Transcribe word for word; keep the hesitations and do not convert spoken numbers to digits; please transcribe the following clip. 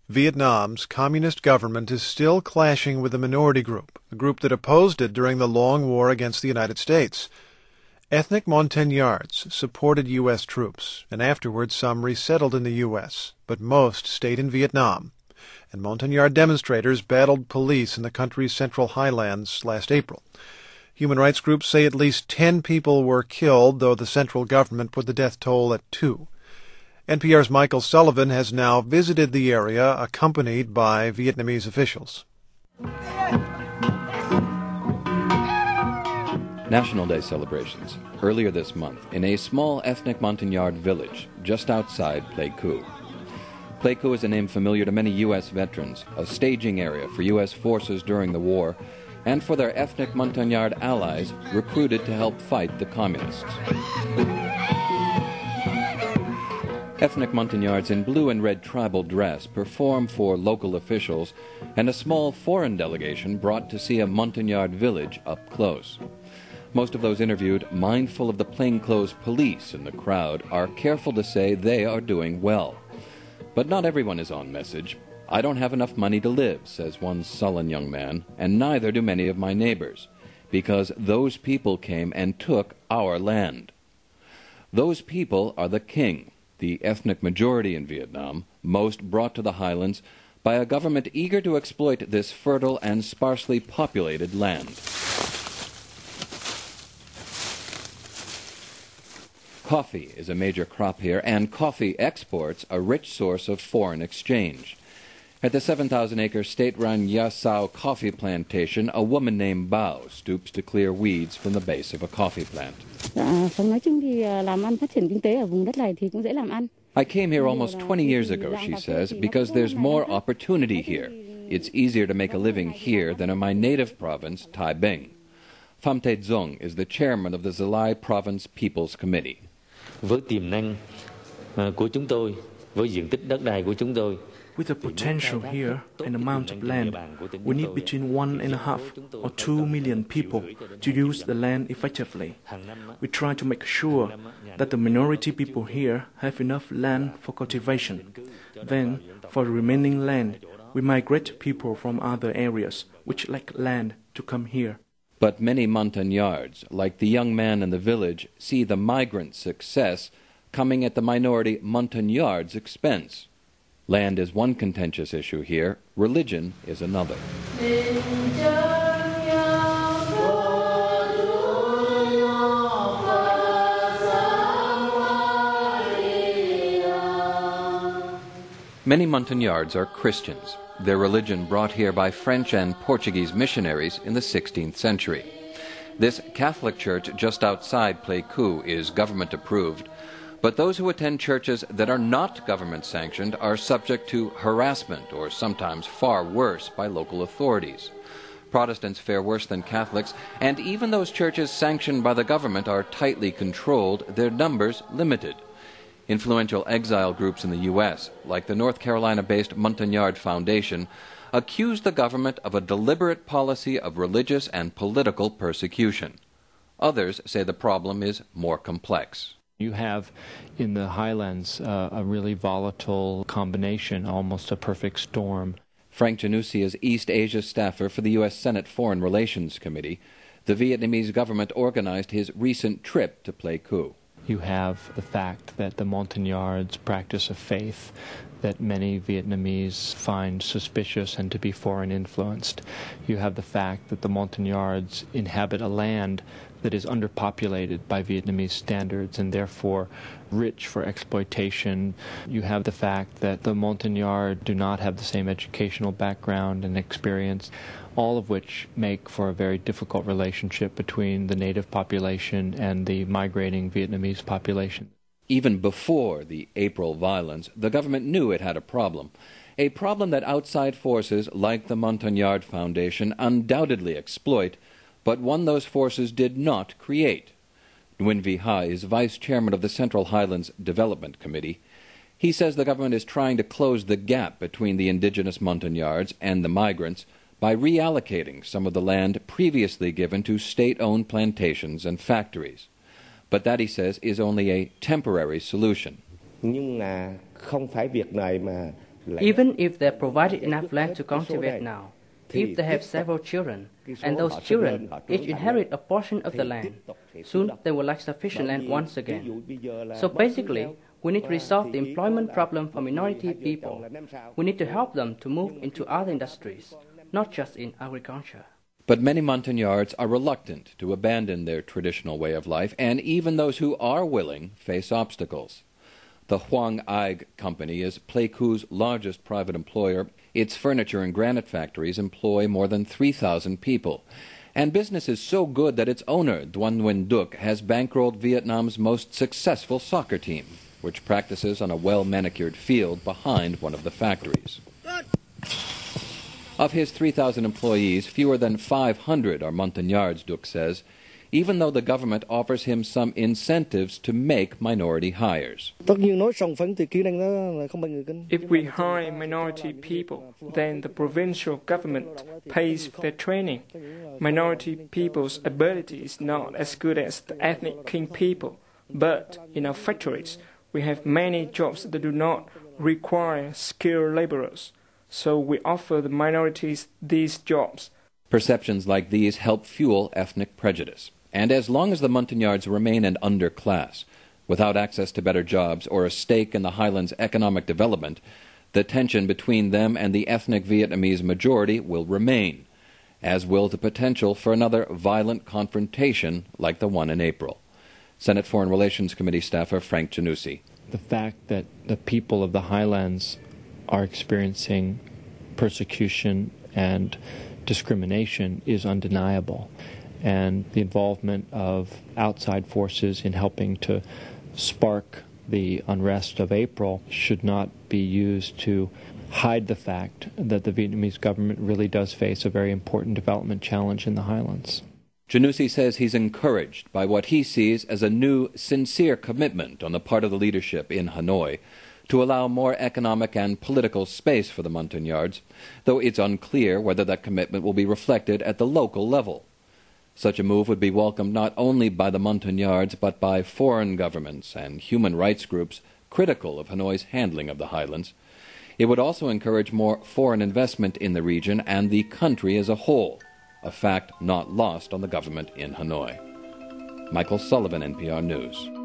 Vietnam's communist government is still clashing with a minority group, a group that opposed it during the long war against the United States. Ethnic Montagnards supported U S troops, and afterwards some resettled in the U S, but most stayed in Vietnam. And Montagnard demonstrators battled police in the country's central highlands last April. Human rights groups say at least ten people were killed, though the central government put the death toll at two. N P R's Michael Sullivan has now visited the area, accompanied by Vietnamese officials. National Day celebrations earlier this month in a small ethnic Montagnard village just outside Pleiku. Pleiku is a name familiar to many U S veterans, a staging area for U S forces during the war, and for their ethnic Montagnard allies recruited to help fight the communists. Ethnic Montagnards in blue and red tribal dress perform for local officials, and a small foreign delegation brought to see a Montagnard village up close. Most of those interviewed, mindful of the plainclothes police in the crowd, are careful to say they are doing well. But not everyone is on message. I don't have enough money to live, says one sullen young man, and neither do many of my neighbors, because those people came and took our land. Those people are the King, the ethnic majority in Vietnam, most brought to the highlands by a government eager to exploit this fertile and sparsely populated land. Coffee is a major crop here, and coffee exports a rich source of foreign exchange. At the seven thousand acre state-run Ya Sao coffee plantation, a woman named Bao stoops to clear weeds from the base of a coffee plant. I came here almost twenty years ago, she says, because there's more opportunity here. It's easier to make a living here than in my native province, Tai Binh. Pham Te Dzong is the chairman of the Zalai Province People's Committee. With the potential here and amount of land, we need between one and a half or two million people to use the land effectively. We try to make sure that the minority people here have enough land for cultivation. Then, for the remaining land, we migrate people from other areas which lack land to come here. But many Montagnards, like the young man in the village, see the migrant success coming at the minority Montagnards' expense. Land is one contentious issue here. Religion is another. Many Montagnards are Christians, their religion brought here by French and Portuguese missionaries in the sixteenth century. This Catholic church just outside Pleiku is government-approved, but those who attend churches that are not government-sanctioned are subject to harassment, or sometimes far worse, by local authorities. Protestants fare worse than Catholics, and even those churches sanctioned by the government are tightly controlled, their numbers limited. Influential exile groups in the U S, like the North Carolina-based Montagnard Foundation, accuse the government of a deliberate policy of religious and political persecution. Others say the problem is more complex. You have in the highlands uh, a really volatile combination, almost a perfect storm. Frank Janussi is East Asia staffer for the U S Senate Foreign Relations Committee. The Vietnamese government organized his recent trip to Pleiku. You have the fact that the Montagnards practice a faith that many Vietnamese find suspicious and to be foreign influenced. You have the fact that the Montagnards inhabit a land that is underpopulated by Vietnamese standards and therefore rich for exploitation. You have the fact that the Montagnard do not have the same educational background and experience, all of which make for a very difficult relationship between the native population and the migrating Vietnamese population. Even before the April violence, the government knew it had a problem, a problem that outside forces like the Montagnard Foundation undoubtedly exploit, but one those forces did not create. Nguyen Vi Ha is vice chairman of the Central Highlands Development Committee. He says the government is trying to close the gap between the indigenous Montagnards and the migrants by reallocating some of the land previously given to state-owned plantations and factories. But that, he says, is only a temporary solution. Nhưng là không phải việc này mà Even if they're provided enough land to cultivate now, if they have several children, and those children each inherit a portion of the land, soon they will lack sufficient land once again. So basically, we need to resolve the employment problem for minority people. We need to help them to move into other industries, not just in agriculture. But many Montagnards are reluctant to abandon their traditional way of life, and even those who are willing face obstacles. The Huang Aig Company is Pleiku's largest private employer. Its furniture and granite factories employ more than three thousand people. And business is so good that its owner, Duan Nguyen Duc, has bankrolled Vietnam's most successful soccer team, which practices on a well-manicured field behind one of the factories. Of his three thousand employees, fewer than five hundred are Montagnards, Duc says, even though the government offers him some incentives to make minority hires. If we hire minority people, then the provincial government pays for their training. Minority people's ability is not as good as the ethnic king people, but in our factories, we have many jobs that do not require skilled laborers. So we offer the minorities these jobs. Perceptions like these help fuel ethnic prejudice. And as long as the Montagnards remain an underclass, without access to better jobs or a stake in the highlands' economic development, the tension between them and the ethnic Vietnamese majority will remain, as will the potential for another violent confrontation like the one in April. Senate Foreign Relations Committee staffer Frank Janussi. The fact that the people of the highlands are experiencing persecution and discrimination is undeniable. And the involvement of outside forces in helping to spark the unrest of April should not be used to hide the fact that the Vietnamese government really does face a very important development challenge in the highlands. Janussi says he's encouraged by what he sees as a new, sincere commitment on the part of the leadership in Hanoi to allow more economic and political space for the Montagnards, though it's unclear whether that commitment will be reflected at the local level. Such a move would be welcomed not only by the Montagnards but by foreign governments and human rights groups critical of Hanoi's handling of the highlands. It would also encourage more foreign investment in the region and the country as a whole, a fact not lost on the government in Hanoi. Michael Sullivan, N P R News.